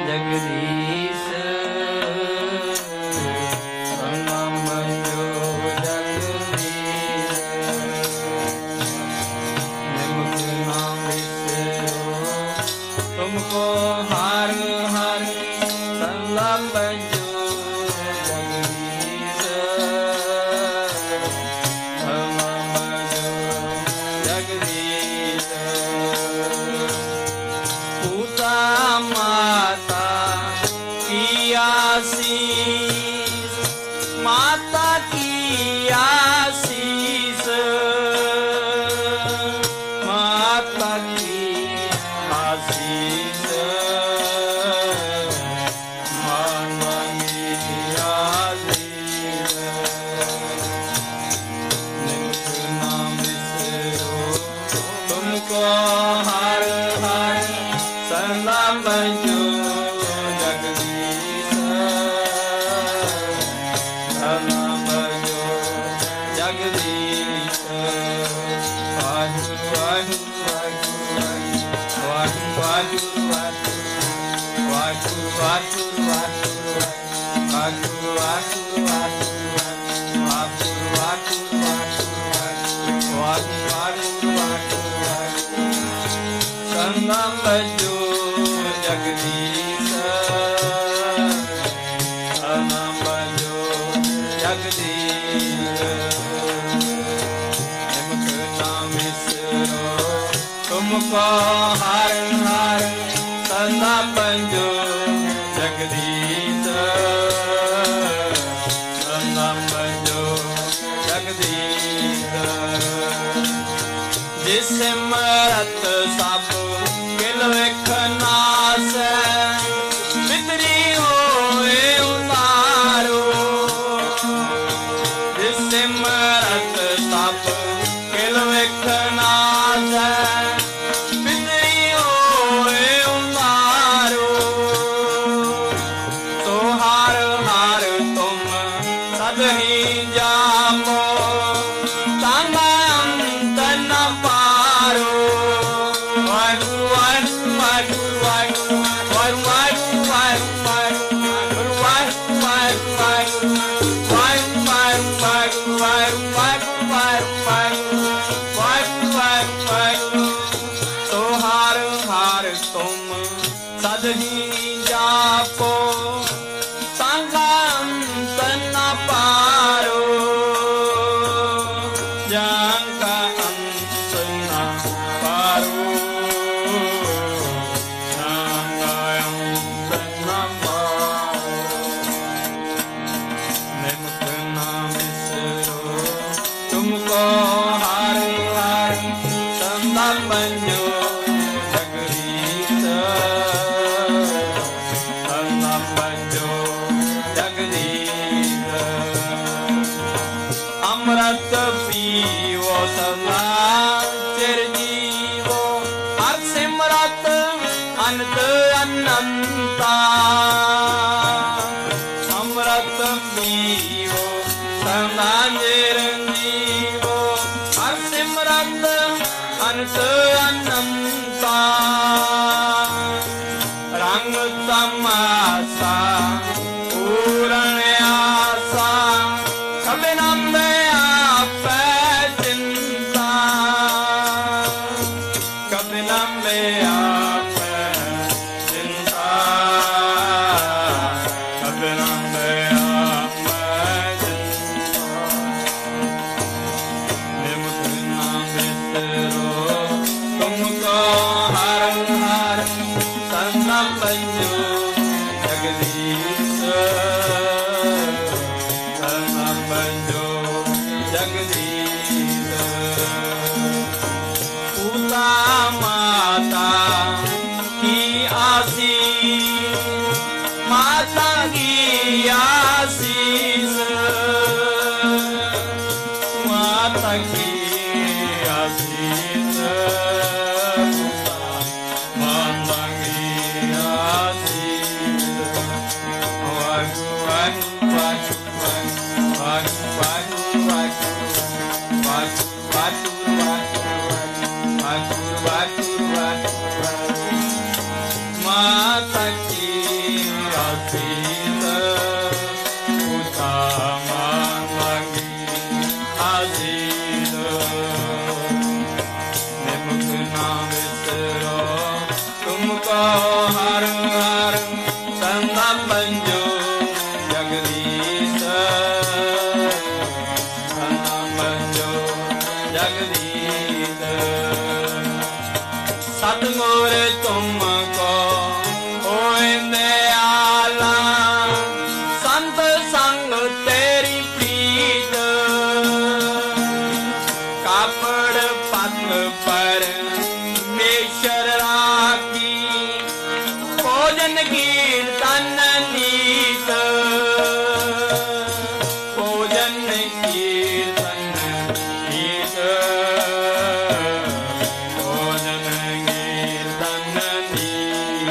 ਜਗਦੀਸ਼ ਨਾਮ ਜੋ ਜਗਦੀਸ਼ ਨਿਮਕ ਨਾਮ ਵਿਸਰੋ ਤੁਮਕੋ ਹਰ ਹਰ ਸੰਲੰਬ ਜੋ ਜਗਦੀਸ਼ ਨਾਮ ਜੋ ਜਗਦੀਸ਼ पूता माता की आशीष माता की आशीष माता की आशीष माता की आशीष निमक नाम विसरो तुमको हर हर संलंब जो जगदीश संलंब जो जगदीश वाहिगुरु वाहिगुरु वाहिगुरु वाहिगुरु वाहिगुरु वाहिगुरु वाहिगुरु वाहिगुरु संलंब जो जगदीश संलंब जो जगदीश निमक नाम विसरो तुमको हर हर संलंब जो जगदीश संलंब जो जगदीश जिस मरत सब किल विख नास पितरी होए उतारो जिस मरत सब किल विख नास पितरी होए उतारो तो हर हर तुम सद ही जापो तांगा अंत न पारो तो हर हर तुम सद ही जापो तांगा अंत न पारो जांका अंत न पारो जांका अंत न पारो निमक नाम विसरो तुमको हर हर संलंब जो जगदीश संलंब जो जगदीश अमृत पीवो सदा चिर जीवो हर सिमरत अनंत अनंता अमृत पीवो सदा चिर जीवो हर सिमरत अनंत अनंता रंग तमाशा पूर्ण आशा कभी नंदे आप चिंता कभी नंदे आप चिंता कभी नंदे आप चिंता निमक नाम विसरो तुमको हर हर संलंब जो जगदीश संलंब जो जगदीश पूता माता की आशीष माता की आशीष माता की आशीष माता की आशीष माता की ਅਸੀਸ ਉਤਾਮਾ ਮੰਗੀ ਅਸੀਸ ਨਿਮਕ ਨਾ ਵਿਸਰੋ ਤੁਮਕੋ ਹਰ ਹਰ ਸੰਨਾ ਮੰਜੋ ਜਗਦੀਸ਼ ਸੰਨਾ ਮੰਜੋ ਜਗਦੀਸ਼ ਸਤਿਗੁਰ ਤੁਮਕੋ ਹੋਏ ਦਿਆਲਾ ਸੰਤ ਸੰਗ ਤੇਰੀ ਪ੍ਰੀਤ ਕਾਪੜ ਪਤ ਪਰ ਮੇਸ਼ਰ ਰਾਖੀ ਭੋਜਨ ਕੀਰਤਨ ਨੀਤ ਭੋਜਨ ਕੀਰਤਨ ਨੀਤ ਭੋਜਨ ਕੀਰਤਨ ਨੀਤ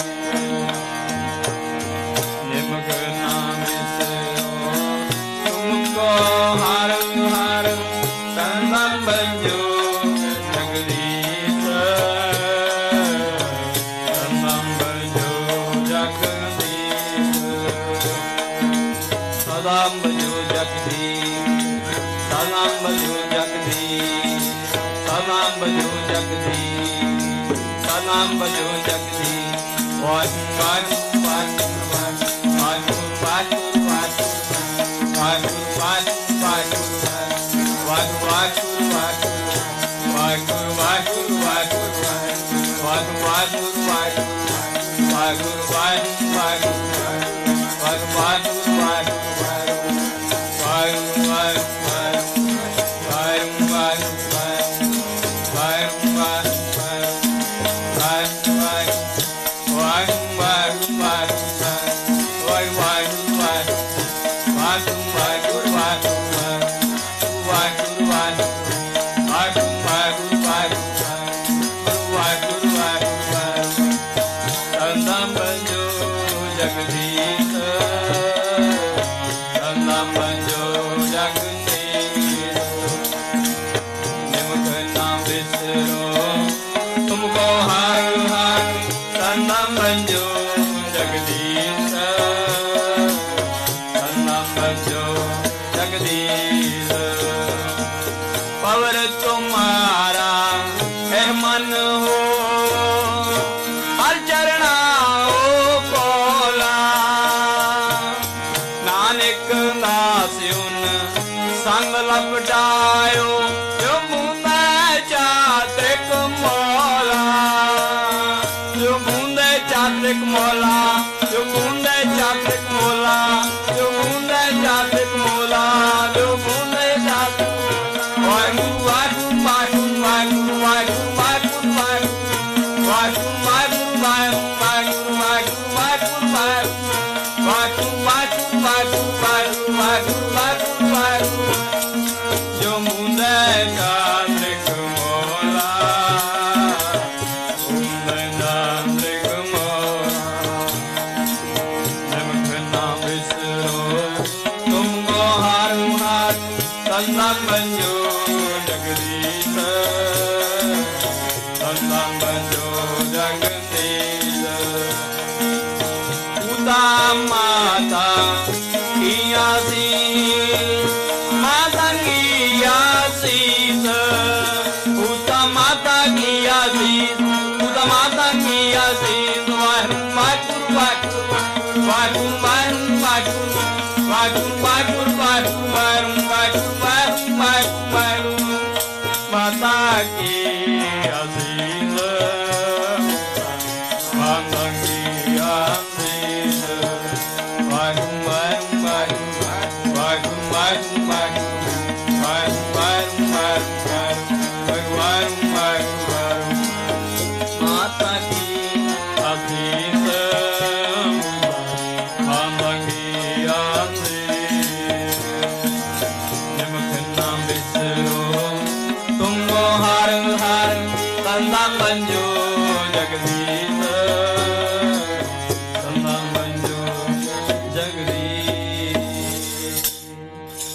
ਨਿਮਕ ਨਾਮ ਵਿਸਰੋ ਤੁਮਕੋ ਹਰ ਹਰ ਸੰਗਮ ਬੰਜੋ ਜਗਦੀਸ਼ ਸੰਗਮ ਬੰਜੋ Jagdish Saddam ਬੰਜੋ Jagdish Saddam ਬੰਜੋ Jagdish Saddam ਬੰਜੋ Jagdish Saddam ਬੰਜੋ Jagdish Waheguru Waheguru Waheguru Waheguru Waheguru Waheguru Waheguru Waheguru Waheguru Waheguru Waheguru Waheguru ਸੰਗਮ ਬੰਜੋ ਜਗਦੀਸ਼ ਸੰਗਮ ਬੰਜੋ ਜਗਦੀਸ਼ ਨਿਮਕ ਨਾਮ ਵਿਸਰੋ ਤੁਮਕੋ ਹਰ ਹਰ ਸੰਗਮ ਬੰਜੋ ਜਗਦੀਸ਼ ਸੰਗਮ ਬੰਜੋ ਜਗਦੀਸ਼ ਪਵਰ ਤੁਮਾਰਾ ਹੈ ਮਨ ਹੋ ਹਰ ਚਰਣਾ ਨਾਨਕ ਦਾਸ ਉਨ ਸੰਗ ਲਪਟਾਇਓ ਜੋ ਮੁੰਦੇ ਚਾਤ੍ਰਿਕ ਮੋਲਾ ਜੋ ਮੁੰਦੇ ਚਾਤ੍ਰਿਕ ਮੋਲਾ ਜੋ ਮੁੰਦੇ ਚਾਤ੍ਰਿਕ ਮੋਲਾ ਜੋ ਮੁੰਦੇ ਚਾਤ੍ਰਿਕ ਮੋਲਾ ਜੋ ਮੁੰਦੇ ਚਾਤ੍ਰਿਕ ਵਾਹਿਗੁਰੂ ਵਾਹਿਗੁਰੂ ਵਾਹਿਗੁਰੂ ਵਾਹਿਗੁਰੂ ਵਾਹਿਗੁਰੂ ਵਾਹਿਗੁਰੂ ਵਾਹਿਗੁਰੂ ਵਾਹਿਗੁਰੂ ਵਾਹਿਗੁਰੂ ਵਾਹਿਗੁਰੂ ਜੋ ਮੁੰਦੇ ਚਾਤ੍ਰਿਕ ਮੋਲਾ ਮੁੰਦੇ ਚਾਤ੍ਰਿਕ ਮੋਲਾ ਨਿਮਕ ਨਾਮ ਵਿਸਰੋ ਤੁਮਕੋ ਹਰ ਹਰ ਸੰਗਮ ਬੰਜੋ ਜਗਦੀਸ਼ ਸੰਗਮ ਬੰਜੋ ਜਗਦੀਸ਼ ਉਤਾ ਮਾਤਾ ਕੀਆ ਸੀ ਮਾਤਾ ਕੀਆ ਸੀਸ ਉਤਾ ਮਾਤਾ ਕੀਆ ਸੀਸ ਉਤਾ ਮਾਤਾ ਕੀਆ ਸੀਸ ਵਾਹਿਗੁਰੂ ਵਾਹਿਗੁਰੂ ਵਾਹਿਗੁਰੂ ਵਾਹਿਗੁਰੂ ਵਾਹਿਗੁਰੂ